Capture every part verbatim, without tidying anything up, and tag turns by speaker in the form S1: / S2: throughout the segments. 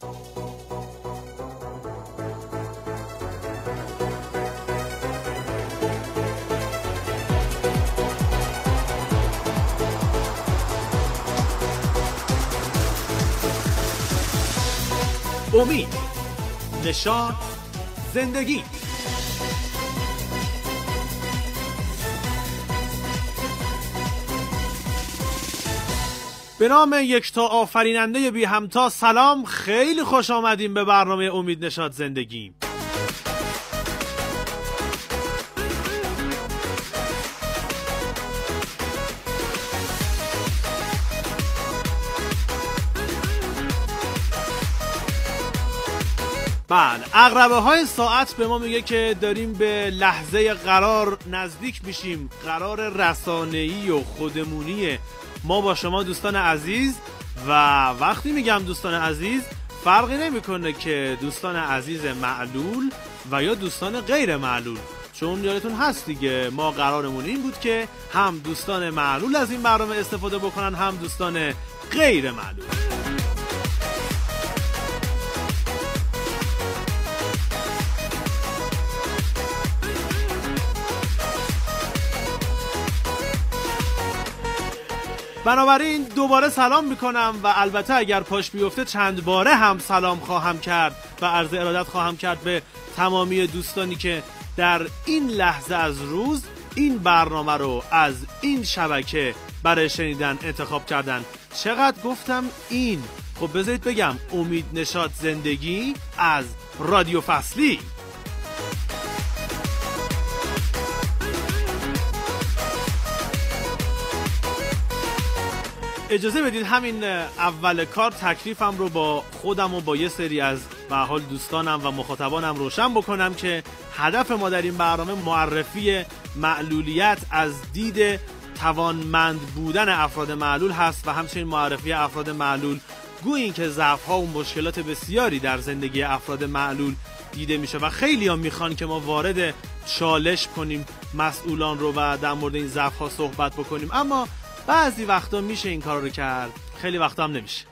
S1: امید، نشاط، زندگی. به نام یکتا آفریننده بی همتا سلام، خیلی خوش آمدیم به برنامه امید، نشاط، زندگی. بله، عقربه های ساعت به ما میگه که داریم به لحظه قرار نزدیک میشیم، قرار رسانه‌ای و خودمونی ما با شما دوستان عزیز. و وقتی میگم دوستان عزیز، فرقی نمیکنه که دوستان عزیز معلول و یا دوستان غیر معلول، چون یادتون هست دیگه ما قرارمون این بود که هم دوستان معلول از این برنامه استفاده بکنن، هم دوستان غیر معلول. بنابراین دوباره سلام میکنم و البته اگر پاش بیفته چند باره هم سلام خواهم کرد و عرض ارادت خواهم کرد به تمامی دوستانی که در این لحظه از روز این برنامه رو از این شبکه برای شنیدن انتخاب کردن. چقدر گفتم این؟ خب بذارید بگم امید، نشاط، زندگی از رادیو فصلی. اجازه بدید همین اول کار تکلیفم رو با خودم و با یه سری از به حال دوستانم و مخاطبانم روشن بکنم که هدف ما در این برنامه معرفی معلولیت از دید توانمند بودن افراد معلول هست و همچنین معرفی افراد معلول گویی که ضعف‌ها و مشکلات بسیاری در زندگی افراد معلول دیده میشه و خیلی ها میخوان که ما وارد چالش کنیم مسئولان رو و در مورد این ضعف‌ها صحبت بکنیم، اما بعضی وقتا میشه این کار رو کرد، خیلی وقتا هم نمیشه.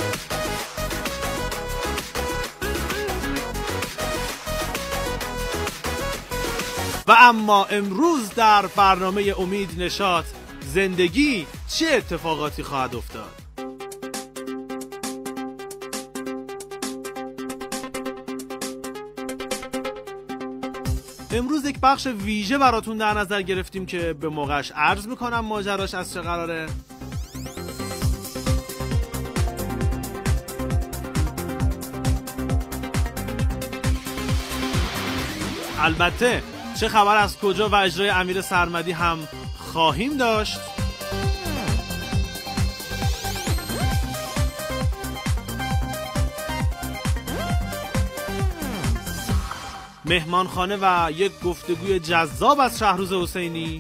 S1: و اما امروز در برنامه امید، نشاط، زندگی چه اتفاقاتی خواهد افتاد؟ امروز یک بخش ویژه براتون در نظر گرفتیم که به موقعش عرض میکنم ماجراش از چه قراره. البته چه خبر از کجا و اجرای امیر سرمدی هم خواهیم داشت. مهمانخانه و یک گفتگوی جذاب از شهروز حسینی.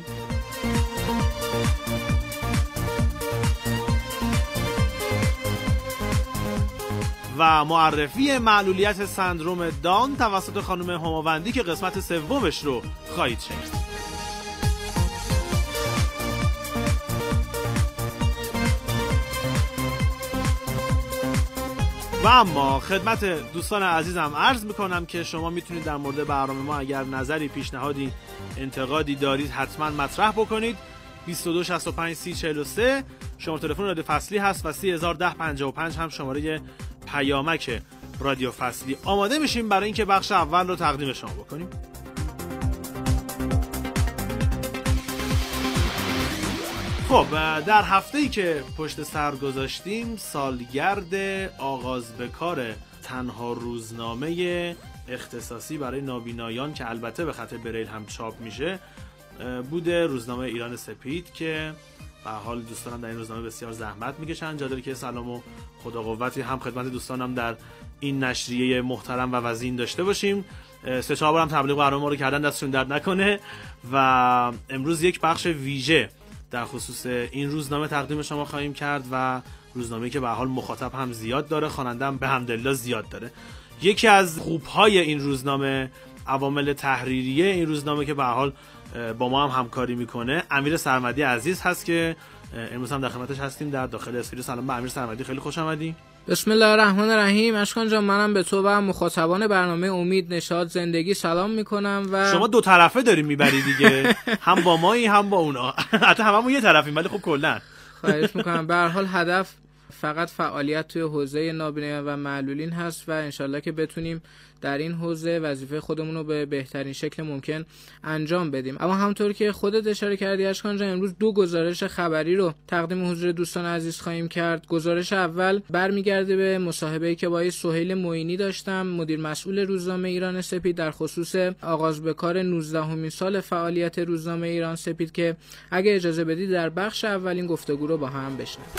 S1: و معرفی معلولیت سندروم داون توسط خانم هماوندی که قسمت سومش رو خواهید شنید. و اما خدمت دوستان عزیزم عرض میکنم که شما میتونید در مورد برنامه ما اگر نظری، پیشنهادی، انتقادی دارید حتما مطرح بکنید. بیست و دو شصت و پنج سی چهل و سه شماره تلفن رادیو فصلی هست و سی هزار و ده پنجاه و پنج هم شماره پیامک رادیو فصلی. آماده میشیم برای اینکه بخش اول رو تقدیم شما بکنیم. خب در هفته‌ای که پشت سر گذاشتیم سالگرد آغاز به کار تنها روزنامه اختصاصی برای نابینایان که البته به خط بریل هم چاپ میشه بوده، روزنامه ایران سپید، که به حال دوستانم در این روزنامه بسیار زحمت میکشن. جا داره که سلام و خدا قوتی هم خدمت دوستانم در این نشریه محترم و وزین داشته باشیم. سه چهار بارم تبلیغ برنامه ما رو کردن، دستشون درد نکنه. و امروز یک بخش ویژه در خصوص این روزنامه تقدیم شما خواهیم کرد و روزنامه‌ای که به حال مخاطب هم زیاد داره، خواننده هم به حمدالله زیاد داره. یکی از خوبهای این روزنامه، عوامل تحریریه این روزنامه که به حال با ما هم همکاری میکنه، امیر سرمدی عزیز هست که امروز هم در خدمتش هستیم در داخل استودیو. سلام به امیر سرمدی، خیلی خوش آمدی.
S2: بسم الله الرحمن الرحیم. اشکان جان، منم به تو و مخاطبان برنامه امید نشاط زندگی سلام میکنم. و
S1: شما دو طرفه داری میبری دیگه، هم با مایی هم با اونا، حتی هممون یه طرفیم، ولی خب کلا
S2: خواهش میکنم. به هر حال هدف فقط فعالیت توی حوزه نابینایان و معلولین هست و انشالله که بتونیم در این حوزه وظیفه خودمون رو به بهترین شکل ممکن انجام بدیم. اما همونطور که خودت اشاره کردی اشکان جان، امروز دو گزارش خبری رو تقدیم حضور دوستان عزیز خواهیم کرد. گزارش اول برمیگرده به مصاحبه‌ای که با سهیل معینی داشتم، مدیر مسئول روزنامه ایران سپید، در خصوص آغاز به کار نوزدهمین سال فعالیت روزنامه ایران سپید که اگه اجازه بدید در بخش اول این گفتگو رو با هم بشنویم.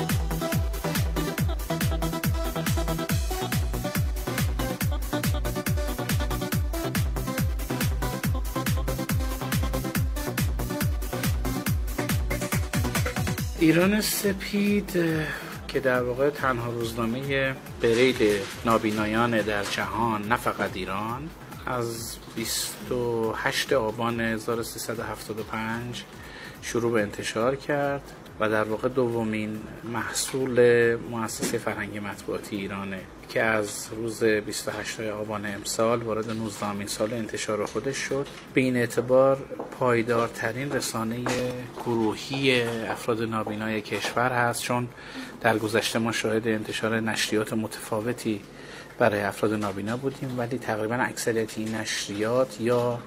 S3: ایران سپید که در واقع تنها روزنامه بریل نابینایان در جهان، نه فقط ایران، از بیست و هشتم آبان هزار و سیصد و هفتاد و پنج شروع به انتشار کرد و در واقع دومین محصول مؤسسه فرهنگی مطبوعاتی ایرانه که از روز بیست و هشتم آبان امسال وارد نوزدهمین سال انتشار خودش شد. به این اعتبار پایدارترین رسانه گروهی افراد نابینای کشور هست، چون در گذشته ما شاهد انتشار نشریات متفاوتی برای افراد نابینا بودیم، ولی تقریبا اکثریت این نشریات یا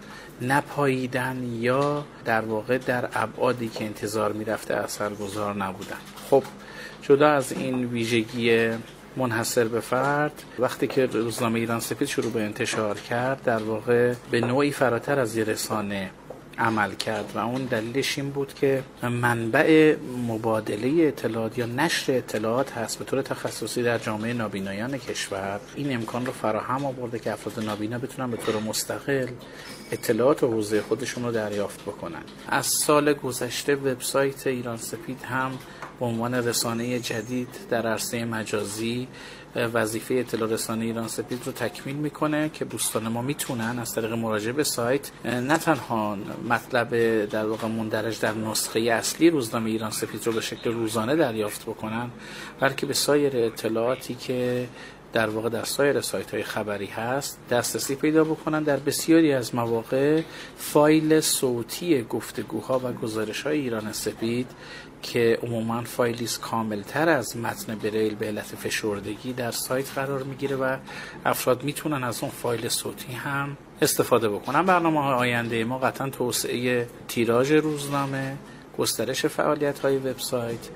S3: نپاییدن یا در واقع در ابعادی که انتظار میرفته اثرگذار نبودن. خب جدا از این ویژگی منحصر به فرد، وقتی که روزنامه ایران سپید شروع به انتشار کرد در واقع به نوعی فراتر از یه رسانه عمل کرد و اون دلیلش این بود که منبع مبادله اطلاعات یا نشر اطلاعات هست به طور تخصصی در جامعه نابینایان کشور. این امکان رو فراهم آورده که افراد نابینا بتونن به طور مستقل اطلاعات و حوزه خودشون رو دریافت بکنن. از سال گذشته وبسایت ایران سپید هم به عنوان رسانه جدید در عرصه مجازی وظیفه اطلاع رسانی ایران سپید رو تکمیل میکنه که دوستان ما میتونن از طریق مراجعه به سایت نه تنها مطلب در واقع مندرج در نسخه اصلی روزنامه ایران سپید رو به شکل روزانه دریافت بکنن، بلکه به سایر اطلاعاتی که در واقع در سایر سایت‌های خبری هست دسترسی پیدا بکنن. در بسیاری از مواقع فایل صوتی گفتگوها و گزارش‌های ایران سپید که عموماً فایلی کاملتر از متن بریل به علت فشردگی در سایت قرار میگیره و افراد میتونن از اون فایل صوتی هم استفاده بکنن. برنامه‌های آینده ما قطعاً توسعه تیراژ روزنامه، گسترش فعالیت‌های وبسایت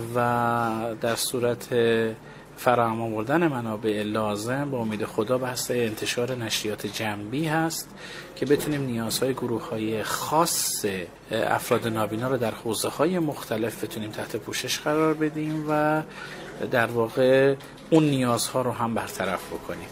S3: و در صورت فراهم آوردن منابع لازم با امید خدا بحث انتشار نشریات جنبی هست که بتونیم نیازهای گروه‌های خاص افراد نابینا رو در حوزه‌های مختلف بتونیم تحت پوشش قرار بدیم و در واقع اون نیازها رو هم برطرف بکنیم.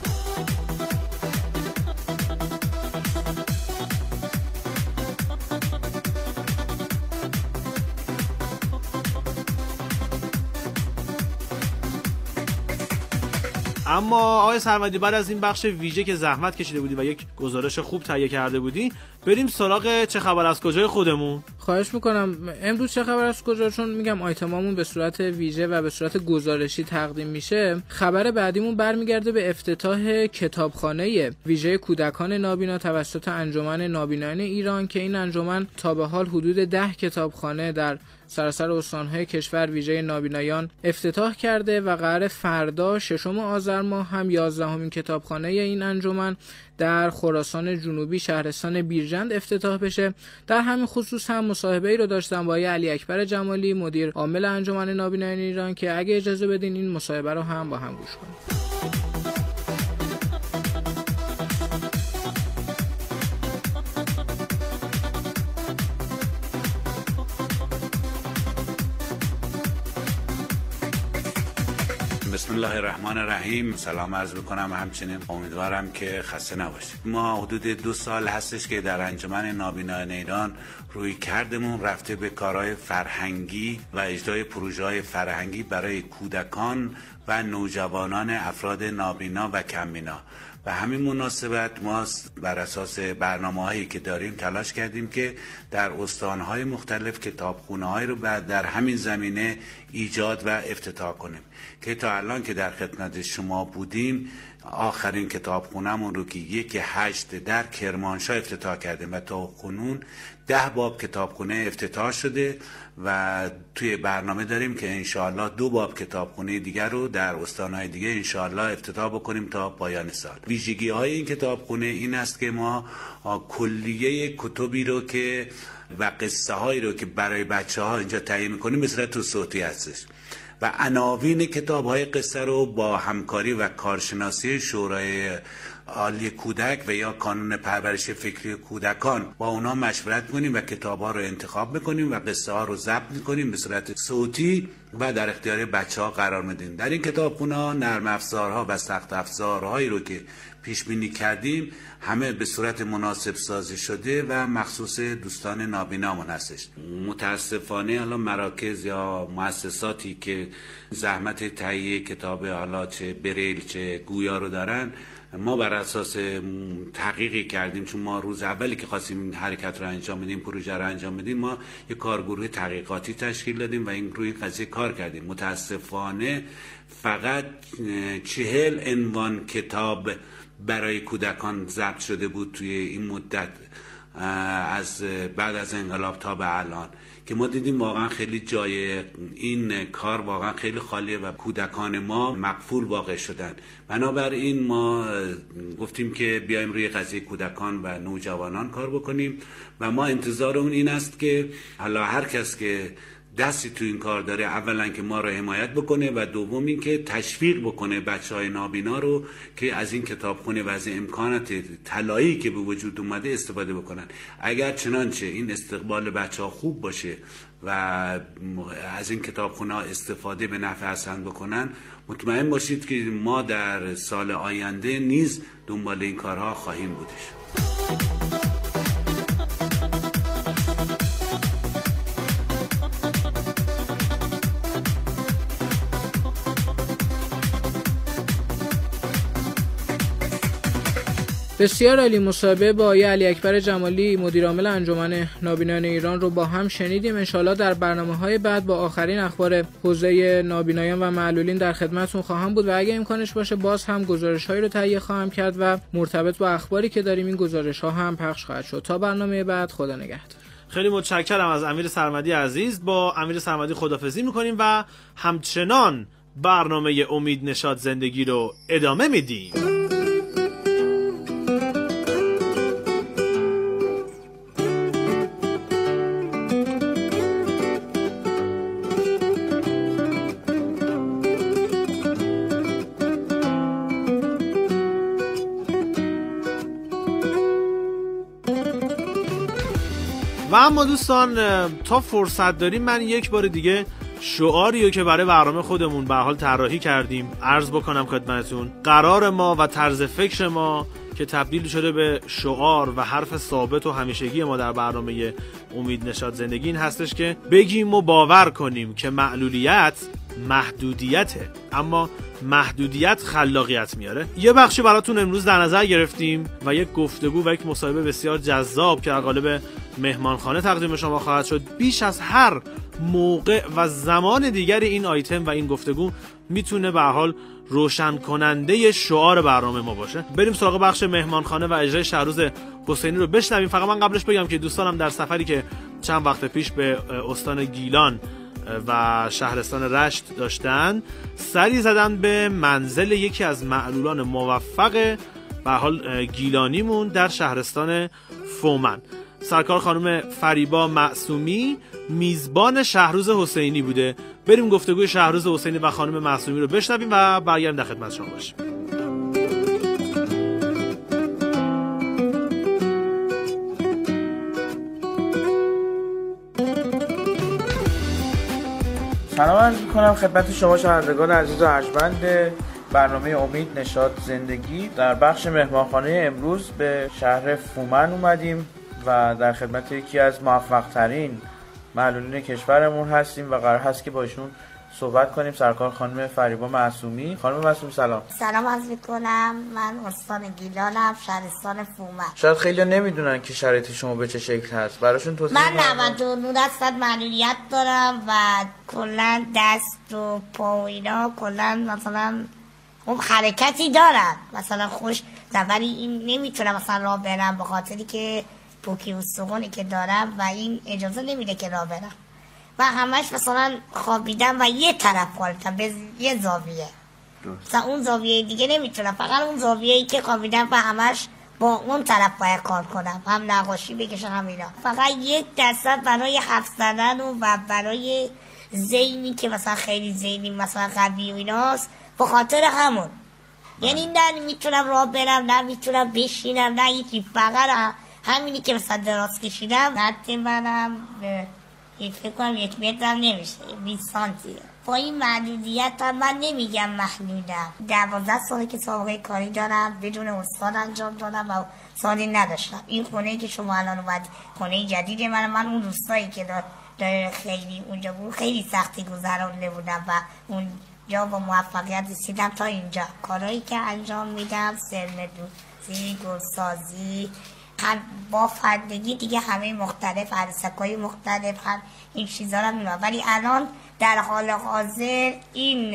S1: اما آقای سرمدی، بعد از این بخش ویژه که زحمت کشیده بودی و یک گزارش خوب تهیه کرده بودی، بریم سراغ چه خبر از کجای خودمون.
S2: خواهش میکنم. امروز چه خبر از کجا، چون میگم آیتمامون به صورت ویژه و به صورت گزارشی تقدیم میشه. خبر بعدیمون برمیگرده به افتتاح کتابخانه ویژه کودکان نابینا توسط انجمن نابینایان ایران که این انجمن تا به حال حدود ده کتابخانه در سراسر استان‌های کشور ویژه نابینایان افتتاح کرده و قرار فردا ششم آذر ماه هم یازدهمین کتابخانه این انجمن در خراسان جنوبی شهرستان بیرجند افتتاح بشه. در همین خصوص هم مصاحبه‌ای رو داشتم با علی اکبر جمالی، مدیر عامل انجمن نابینایان ایران، که اگه اجازه بدین این مصاحبه رو هم با هم گوش کنیم.
S4: بسم الله الرحمن الرحیم. سلام عرض میکنم، همچنین امیدوارم که خسته نباشید. ما حدود دو سال هستش که در انجمن نابینایان ایران روی کردمون رفته به کارهای فرهنگی و اجرای پروژه‌های فرهنگی برای کودکان و نوجوانان افراد نابینا و کمبینا. و همین مناسبت ما بر اساس برنامه‌هایی که داریم تلاش کردیم که در استان‌های مختلف کتابخونه‌هایی رو در همین زمینه ایجاد و افتتاح کنیم که تا الان که در خدمت شما بودیم آخرین کتابخونه‌مون رو که یک هشت در کرمانشاه افتتاح کردیم و تا کنون ده باب کتابخونه افتتاح شده و توی برنامه داریم که انشاءالله دو باب کتابخونه دیگر رو در استان‌های دیگه انشاءالله افتتاح بکنیم تا پایان سال. ویژگی های این کتابخونه این است که ما کلیه کتبی رو که و قصه هایی رو که برای بچه ها اینجا تهیه میکنیم به صورت صوتی هستش و عناوین کتاب های قصه رو با همکاری و کارشناسی شورای عالی کودک و یا کانون پرورش فکری کودکان با اونا مشورت کنیم و کتاب ها رو انتخاب میکنیم و قصه ها رو ضبط میکنیم به صورت صوتی و در اختیار بچه ها قرار میدیم. در این کتابخونه ها نرم افزارها و سخت افزارهایی رو که پیش بینی کردیم همه به صورت مناسب سازی شده و مخصوص دوستان نابینامون هستش. متاسفانه الان مراکز یا مؤسساتی که زحمت تهیه کتاب حالا چه بریل چه گویا رو دارن، ما بر اساس تحقیقی کردیم، چون ما روز اولی که خواستیم این حرکت رو انجام بدیم، پروژه رو انجام بدیم، ما یک کارگروه تحقیقاتی تشکیل دادیم و این روی قضیه کار کردیم. متاسفانه فقط چهل عنوان کتاب برای کودکان ضبط شده بود توی این مدت از بعد از انقلاب تا به الان که ما دیدیم واقعا خیلی جای این کار واقعا خیلی خالیه و کودکان ما مقفول واقع شدن. بنابراین ما گفتیم که بیایم روی قضیه کودکان و نوجوانان کار بکنیم و ما انتظار اون این است که حالا هر کس که دستی تو این کار داره اولا که ما رو حمایت بکنه و دوم این که تشویق بکنه بچهای نابینا رو که از این کتابخونه و از امکانات طلایی که به وجود اومده استفاده بکنن. اگر چنانچه این استقبال بچه‌ها خوب باشه و از این کتابخونه استفاده به نفع حسن بکنن، مطمئن باشید که ما در سال آینده نیز دنبال این کارها خواهیم بودش.
S2: بسیار عالی. مصاحبه با آقای علی اکبر جمالی مدیر عامل انجمن نابینایان ایران رو با هم شنیدیم. انشالله در برنامه‌های بعد با آخرین اخبار حوزه نابینایان و معلولین در خدمتتون خواهم بود و اگه امکانش باشه باز هم گزارش‌هایی رو تهیه خواهم کرد و مرتبط با اخباری که داریم این گزارش‌ها هم پخش خواهد شد. تا برنامه بعد، خدا نگهدار.
S1: خیلی متشکرم از امیر سرمدی عزیز. با امیر سرمدی خداحافظی می‌کنیم و همچنان برنامه امید نشاط زندگی رو ادامه میدیم. و اما دوستان تا فرصت داریم من یک بار دیگه شعاریو که برای برنامه خودمون به حال طراحی کردیم عرض بکنم خدمتتون. قرار ما و طرز فکر ما که تبدیل شده به شعار و حرف ثابت و همیشگی ما در برنامه امید نشاط زندگی این هستش که بگیم و باور کنیم که معلولیت محدودیته، اما محدودیت خلاقیت میاره. یه بخشی براتون امروز در نظر گرفتیم و یک گفتگو و یک مصاحبه بسیار جذاب که در قالب مهمانخانه تقدیم شما خواهد شد. بیش از هر موقع و زمان دیگر این آیتم و این گفتگو میتونه به حال روشن کننده شعار برنامه ما باشه. بریم سراغ بخش مهمانخانه و اجرای شهروز حسینی رو بشنویم. فقط من قبلش بگم که دوستانم در سفری که چند وقت پیش به استان گیلان و شهرستان رشت داشتن سری زدن به منزل یکی از معلولان موفق به حال گیلانیمون در شهرستان فومن. سرکار خانم فریبا معصومی میزبان شهروز حسینی بوده. بریم گفتگوی شهروز حسینی و خانم معصومی رو بشنویم و برگردیم در خدمت شما باشیم.
S3: سلام عرض می‌کنم خدمت شما شنوندگان عزیز و ارجمند برنامه امید نشاط زندگی. در بخش مهمانخانه امروز به شهر فومن اومدیم و در خدمت یکی از موفق ترین معلولین کشورمون هستیم و قرار هست که با ایشون صحبت کنیم. سرکار خانم فریبا معصومی. خانم معصومی سلام.
S5: سلام عرض می‌کنم. من استان گیلانم، شهرستان فومن.
S3: شاید خیلی نمیدونن که شرایط شما به چه شکل هست، براشون توضیح
S5: من نود و نه درصد معلولیت دارم و کلا دست و پا و اینا کلا مثلا اون حرکتی دارم، مثلا خوش ولی این نمیتونم مثلا راه برم به خاطری که پوکی استخوانی که دارم و این اجازه نمیده که راه برم و همش مثلا خوابیدم و یه طرف خوابیدم به یه زاویه، مثلا اون زاویه دیگه نمیتونم، فقط اون زاویه‌ای که خوابیدم و همش با اون طرف باید کار کنم، هم نقاشی بکشم هم اینا. فقط یک درصد برای حرف زدن و, و برای ذهنی که مثلا خیلی ذهنی مثلا قوی و ایناست، به خاطر همون. یعنی نه میتونم راه برم، نه میتونم بشینم، نه هیچی، فقط همینی که مثلا دراز کشیدم قد منم یک فکر کنم یک متر هم نمیشه، بیست سانتیه. با این محدودیت هم من نمیگم محدودم. دوازده ساله که سابقه کاری دارم، بدون استاد انجام دادم و سالی نداشتم. این خونه که شما الان اومد خونه جدید من، من اون روستایی که داره خیلی اونجا بود خیلی سختی گذرانده بودم و اون جا با موفقیت رسیدم تا اینجا. کارهایی که انجام میدم سرمدوزی، گلسازی، هم با فردگی دیگه همه مختلف، عروسک‌های مختلف، هم این چیزا رو می‌بینم. ولی الان در حال حاضر این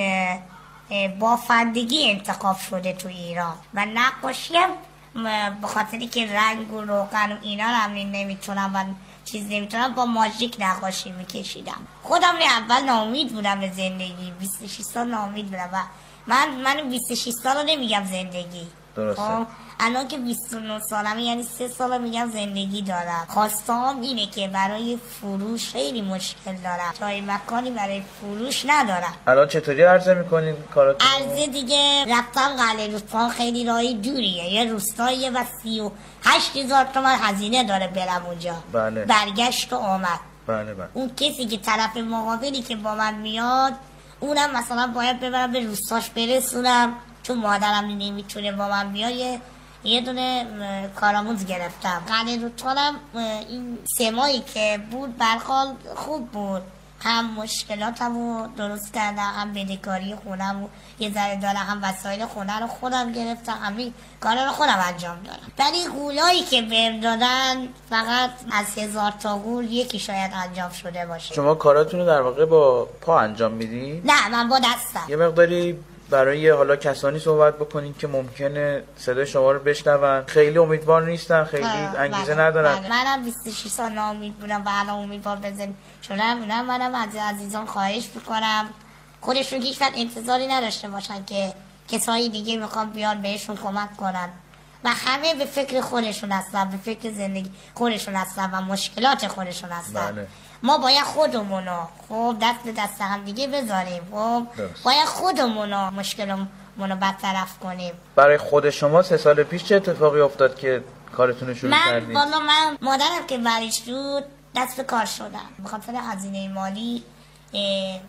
S5: با فردگی انتخاب شده تو ایران و نقاشی هم به خاطری که رنگ و روغن و اینا رو هم نمیتونم و چیز نمیتونم، با ماژیک نقاشی میکشیدم. خودم اول ناامید بودم به زندگی، بیست و شش سال ناامید بودم و من من بیست و شش سال رو نمیگم زندگی،
S3: درسته.
S5: الان که بیست و نه سالمه، یعنی سه سال میگم زندگی دارم. خواستم اینه که برای فروش خیلی مشکل دارم، جای مکانی برای فروش ندارم.
S3: الان چطوری عرضه میکنین کاراتون؟
S5: عرضه دیگه رفتم قلعه رودخان، خیلی راهی دوریه، یه روستاییه و سی و هشت هزار تومن هزینه داره برم اونجا.
S3: بله.
S5: برگشت و آمد.
S3: بله بله.
S5: اون کسی که طرف مقابلی که با من میاد، اونم مثلا باید ببرم به روستاش برسونم، چون مادرم نمیتونه با من بیاد. یه یه دونه کارآموز گرفتم. قلعه رودخانم این سه ماهی که بود برحال خوب بود، هم مشکلاتم رو درست کردم، هم بدهکاری خونم رو یه ذره دارم، هم وسایل خونه رو خودم گرفتم، همین کارا رو خودم انجام دادم. ولی غولایی که بهم دادن فقط از هزار تا غول یکی شاید انجام شده باشه.
S3: شما کاراتون رو در واقع با پا انجام میدی؟
S5: نه، من با دستم.
S3: یه مقداری برای حالا کسانی صحبت بکنین که ممکنه صدای شما رو بشنون، خیلی امیدوار نیستن، خیلی انگیزه
S5: بله،
S3: ندارن.
S5: بله. منم بیست و شش سال ناامید بودم و الان امیدوار بزن شدم. منم منم از عزیزان خواهش میکنم خودشون هیچ وقت انتظاری نداشته باشن که کسایی دیگه میخوان بیان بهشون کمک کنن و همه به فکر خودشون هستن، به فکر زندگی خودشون هستن و مشکلات خودشون هستن.
S3: بله.
S5: ما باید خودمونو خب دست به دست هم دیگه بذاریم، خب باید خودمونو مشکلمونو برطرف کنیم.
S3: برای خود شما سه سال پیش چه اتفاقی افتاد که کارتون رو شروع کردید؟
S5: من والا من مادرم که مریض شد دست به کار شدم، به خاطر هزینه مالی اه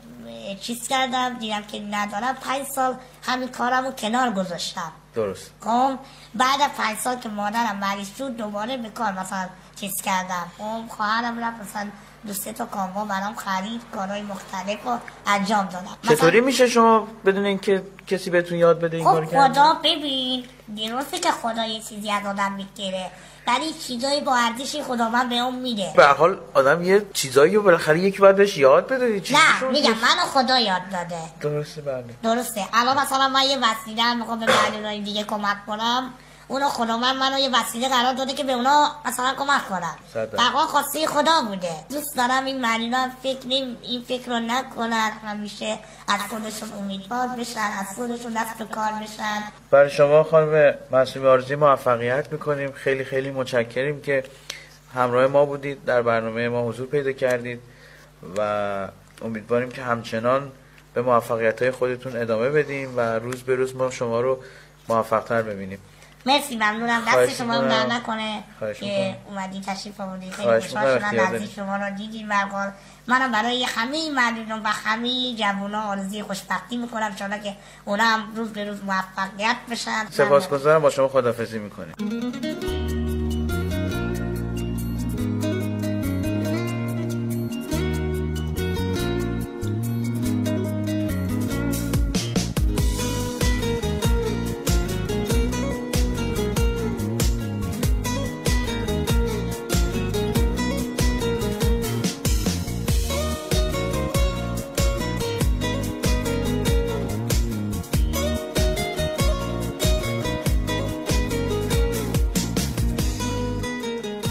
S5: اه چیز کردم، دیدم که ندارم، پنج سال همین کارمو کنار گذاشتم.
S3: درست.
S5: خب بعد از پنج سال که مادرم مریض شد دوباره به کار مثلا چیز کردم. خب خواهرم رفت مثلا دو سه تا کاموا برام خرید، کارهای مختلف رو انجام دادم.
S3: چطوری میشه شما بدون اینکه کسی بهتون یاد بده این کارو کردن؟
S5: خب خدا ببین، درسته که خدا یه چیزی از آدم میگیره، ولی چیزایی با ارزشی خدا من به اون میده.
S3: به هر حال آدم یه چیزایی رو بالاخره یکی باید بهش یاد بده.
S5: نه میگم منو خدا یاد داده.
S3: درسته. بله
S5: درسته. الان مثلا من یه وسیله میخوام به مردای دیگه کمک کنم، اونا خدا من منو یه وسیله قرار داده که به اونا مثلا کمک کنم. واقعا خواسته خدا بوده. دوست دارم این مردان فکر نیم این فکر رو نکنن، همیشه از خودشون امیدوار بشن، از خودشون دست به کار بشن.
S3: برای شما خانم معصومی آرزوی موفقیت میکنیم. خیلی خیلی متشکریم که همراه ما بودید، در برنامه ما حضور پیدا کردید و امیدواریم که همچنان به موفقیت‌های خودتون ادامه بدیم و روز به روز ما شما رو موفق‌تر ببینیم.
S5: مرسی، ممنونم. دست شما رو در نکنه که اومدی تشریف آوردید. خیلی خوشحال شدم نزدیک شما رو دیدیم. برقرار منم برای همه مردم و همه جوونا آرزوی خوشبختی میکنم، ان شاءالله که اونا هم روز به روز موفقیت بشن.
S3: سپاسگزارم. با شما خداحافظی میکنیم.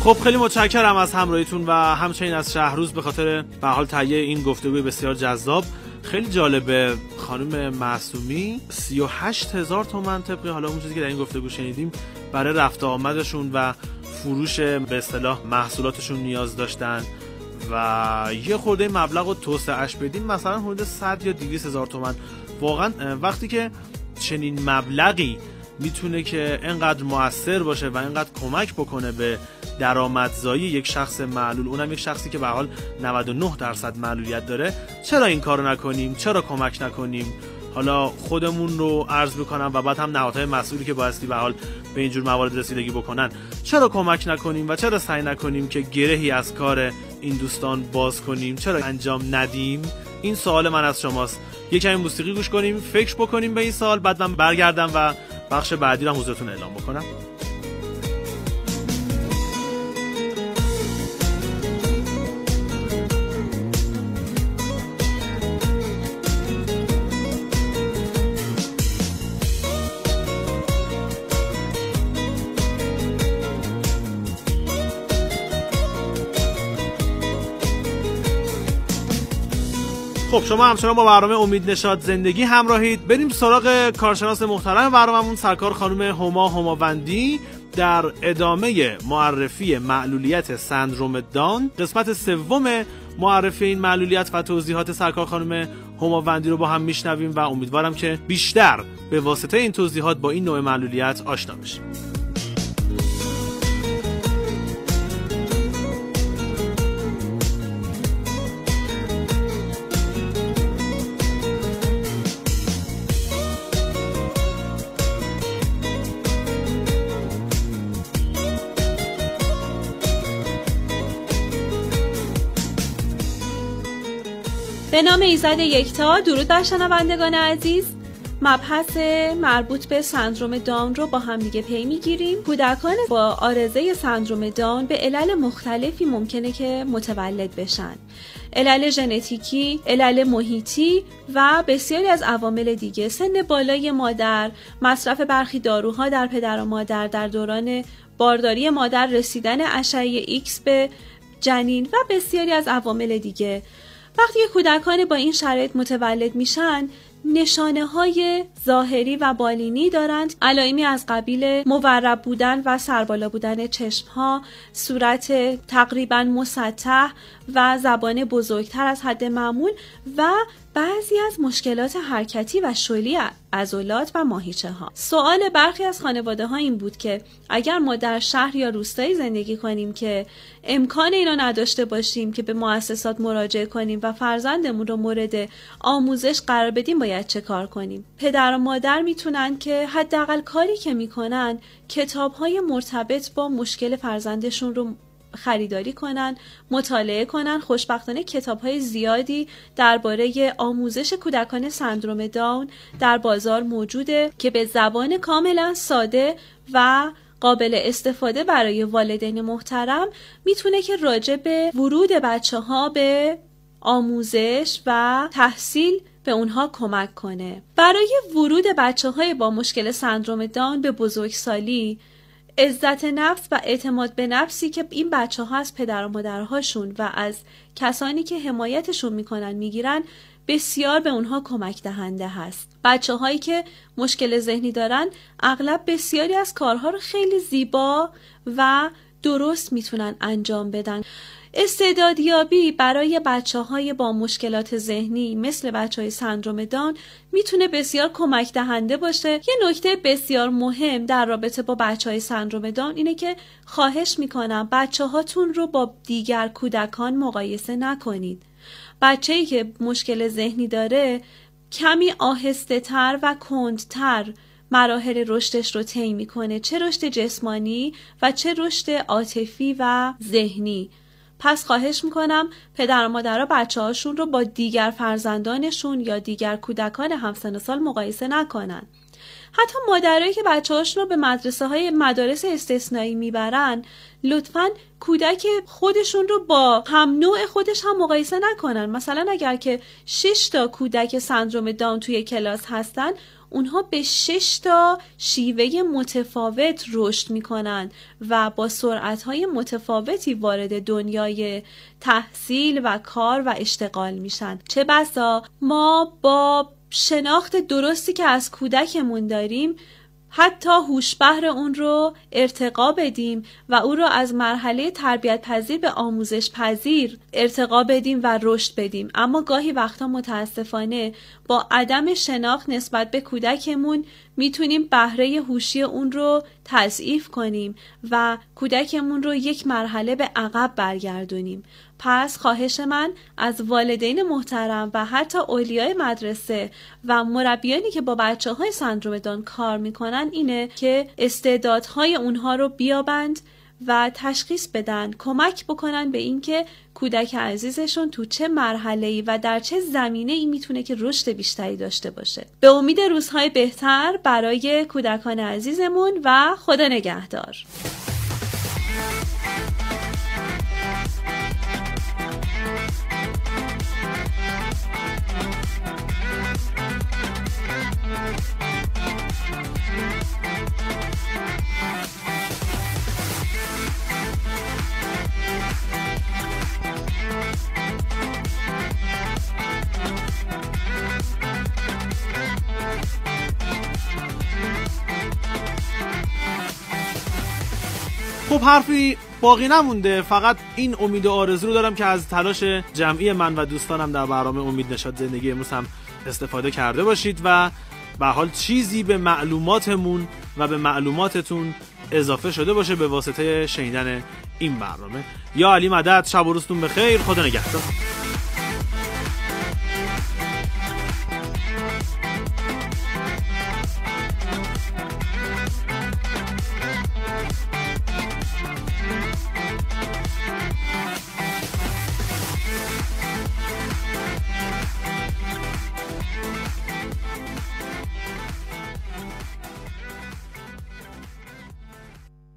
S1: خب خیلی متشکرم از همراهیتون و همچنین از شهروز به خاطر به حال تهیه این گفتگوی بسیار جذاب. خیلی جالبه خانم معصومی سی و هشت هزار تومان طبق حالا اون چیزی که در این گفتگو شنیدیم برای رفت آمدشون و فروش به اصطلاح محصولاتشون نیاز داشتن و یه خورده مبلغ رو توسعه‌اش بدیم مثلا حدود صد یا دویست هزار تومان. واقعا وقتی که چنین مبلغی میتونه که اینقدر مؤثر باشه و اینقدر کمک بکنه به درآمدزایی یک شخص معلول، اونم یک شخصی که به حال نود و نه درصد معلولیت داره، چرا این کارو نکنیم؟ چرا کمک نکنیم؟ حالا خودمون رو عرض میکنم و بعد هم نهادهای مسئولی که بایستی به حال به اینجور موارد رسیدگی بکنن، چرا کمک نکنیم و چرا سعی نکنیم که گرهی از کار این دوستان باز کنیم؟ چرا انجام ندیم؟ این سوال من از شماست. یک کمی موسیقی گوش کنیم، فکر بکنیم به این سوال، بعد من برگردم و بخش بعدی رو حضورتون اعلام بکنم. خب شما همچنان با برنامه امید نشاط زندگی همراهید. بریم سراغ کارشناس محترم برنامه‌مون، سرکار خانم هما هماوندی، در ادامه معرفی معلولیت سندروم داون. قسمت سوم معرفی این معلولیت و توضیحات سرکار خانم هماوندی رو با هم میشنویم و امیدوارم که بیشتر به واسطه این توضیحات با این نوع معلولیت آشنا بشیم.
S6: به نام ایزد یکتا، درود بر شنوندگان عزیز. مبحث مربوط به سندروم داون رو با هم دیگه پی میگیریم. کودکان با عارضه سندروم داون به علل مختلفی ممکنه که متولد بشن. علل ژنتیکی، علل محیطی و بسیاری از عوامل دیگه، سن بالای مادر، مصرف برخی داروها در پدر و مادر در دوران بارداری مادر، رسیدن اشعه ایکس به جنین و بسیاری از عوامل دیگه. وقتی کودکان با این شرایط متولد میشن، نشانه های ظاهری و بالینی دارند، علائمی از قبیل مورب بودن و سربالا بودن چشم ها، صورت تقریبا مسطح و زبان بزرگتر از حد معمول و بعضی از مشکلات حرکتی و شلی عضلات و ماهیچه ها. سوال برخی از خانواده ها این بود که اگر ما در شهر یا روستایی زندگی کنیم که امکان اینو نداشته باشیم که به مؤسسات مراجعه کنیم و فرزندمون رو مورد آموزش قرار بدیم، باید چه کار کنیم؟ پدر و مادر میتونن که حداقل کاری که میکنن کتاب‌های مرتبط با مشکل فرزندشون رو خریداری کنن، مطالعه کنن. خوشبختانه کتاب‌های زیادی درباره آموزش کودکان سندروم داون در بازار موجوده که به زبان کاملا ساده و قابل استفاده برای والدین محترم میتونه که راجع به ورود بچه‌ها به آموزش و تحصیل به اونها کمک کنه. برای ورود بچه‌های با مشکل سندروم داون به بزرگسالی، عزت نفس و اعتماد به نفسی که این بچه ها از پدر و مادرهاشون و از کسانی که حمایتشون میکنن میگیرن بسیار به اونها کمک دهنده هست. بچه هایی که مشکل ذهنی دارن اغلب بسیاری از کارها رو خیلی زیبا و درست میتونن انجام بدن. استعدادیابی برای بچه‌های با مشکلات ذهنی مثل بچه‌های سندروم داون میتونه بسیار کمک دهنده باشه. یه نکته بسیار مهم در رابطه با بچه‌های سندروم داون اینه که خواهش میکنم بچه‌هاتون رو با دیگر کودکان مقایسه نکنید. بچه‌ای که مشکل ذهنی داره کمی آهسته‌تر و کندتر مراحل رشدش رو طی میکنه، چه رشد جسمانی و چه رشد عاطفی و ذهنی. پس خواهش میکنم پدر و مادرها بچه هاشون رو با دیگر فرزندانشون یا دیگر کودکان همسن و سال مقایسه نکنن. حتی مادرایی که بچه هاشون رو به مدرسه های مدارس استثنایی میبرن، لطفاً کودک خودشون رو با هم نوع خودش هم مقایسه نکنن. مثلا اگر که شش تا کودک سندروم داون توی کلاس هستن، اونها به شش تا شیوه متفاوت رشد میکنن و با سرعت‌های متفاوتی وارد دنیای تحصیل و کار و اشتغال میشن. چه بسا ما با شناخت درستی که از کودکمون داریم حتی هوش‌بهر اون رو ارتقا بدیم و او رو از مرحله تربیت پذیر به آموزش پذیر ارتقا بدیم و رشد بدیم، اما گاهی وقتا متاسفانه با عدم شناخت نسبت به کودکمون میتونیم بهره هوشی اون رو تضعیف کنیم و کودکمون رو یک مرحله به عقب برگردونیم. پس خواهش من از والدین محترم و حتی اولیای مدرسه و مربیانی که با بچه های سندروم داون کار میکنن اینه که استعدادهای اونها رو بیابند و تشخیص بدن، کمک بکنن به اینکه کودک عزیزشون تو چه مرحله‌ای و در چه زمینه‌ای میتونه که رشد بیشتری داشته باشه. به امید روزهای بهتر برای کودکان عزیزمون و خدا نگهدار.
S1: خب حرفی باقی نمونده، فقط این امید و آرزو رو دارم که از تلاش جمعی من و دوستانم در برنامه امید نشاط زندگی امروز هم استفاده کرده باشید و به حال چیزی به معلوماتمون و به معلوماتتون اضافه شده باشه به واسطه شنیدن این برنامه. یا علی مدد، شب و روزتون بخیر، خدا نگهدار.